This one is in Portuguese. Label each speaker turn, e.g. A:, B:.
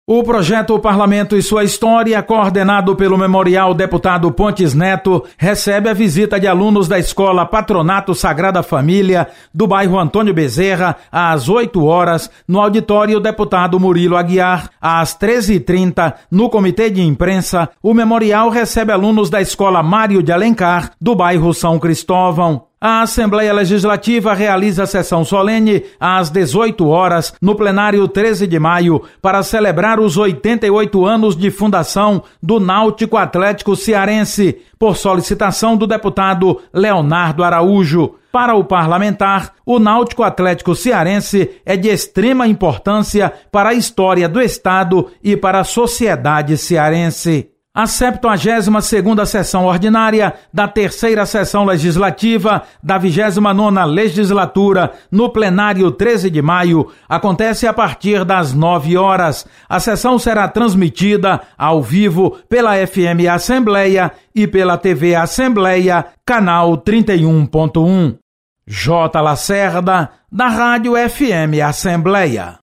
A: O projeto Parlamento e Sua História, coordenado pelo Memorial Deputado Pontes Neto, recebe a visita de alunos da Escola Patronato Sagrada Família, do bairro Antônio Bezerra, às 8 horas, no auditório Deputado Murilo Aguiar. Às 13h30, no Comitê de Imprensa, o memorial recebe alunos da Escola Mário de Alencar, do bairro São Cristóvão. A Assembleia Legislativa realiza a sessão solene às 18 horas no plenário 13 de maio para celebrar os 88 anos de fundação do Náutico Atlético Cearense, por solicitação do deputado Leonardo Araújo. Para o parlamentar, o Náutico Atlético Cearense é de extrema importância para a história do Estado e para a sociedade cearense. A 72ª sessão ordinária da terceira sessão legislativa da 29ª legislatura, no plenário 13 de maio, acontece a partir das 9 horas. A sessão será transmitida ao vivo pela FM Assembleia e pela TV Assembleia, canal 31.1. J. Lacerda, da Rádio FM Assembleia.